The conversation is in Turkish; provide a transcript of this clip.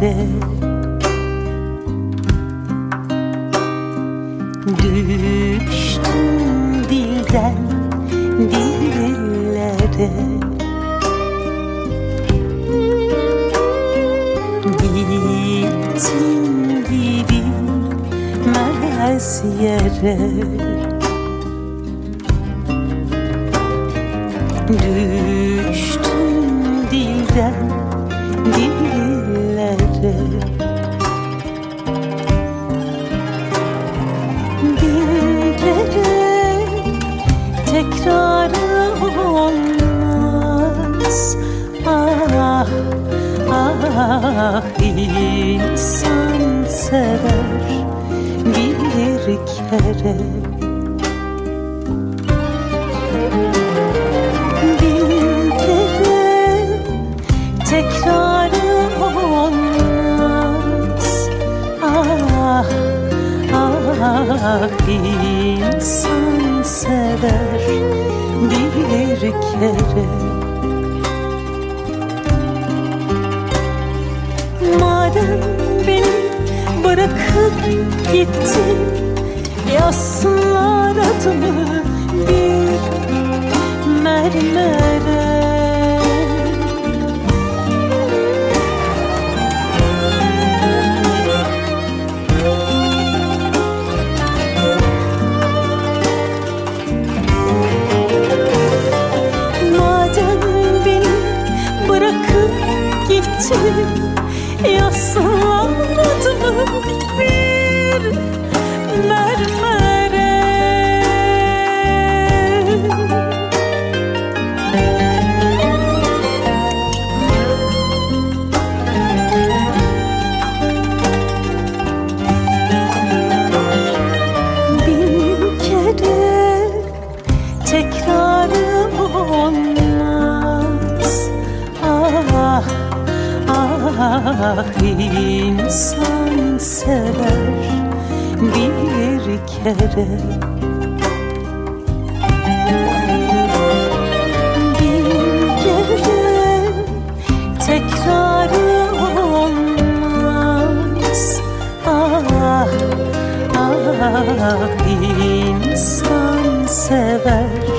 yere. Düştüm dilden dillere. Gittim gidilmez yere. Düştüm dilden dillere. Bin kere tekrarı olmaz. Ah, ah, insan sever bir kere. Bin kere tekrarı olmaz. Ah, ah, insan sever bir kere. Madem beni bırakıp gittin, yazsınlar adımı bir mermere. Madem beni bırakıp gittin, yazsınlar adımı bir mermere. Bin kere tekrarı olmaz. Ah, ah, insan sever bir kere. Bin kere tekrarı olmaz. Ah, ah, insan sever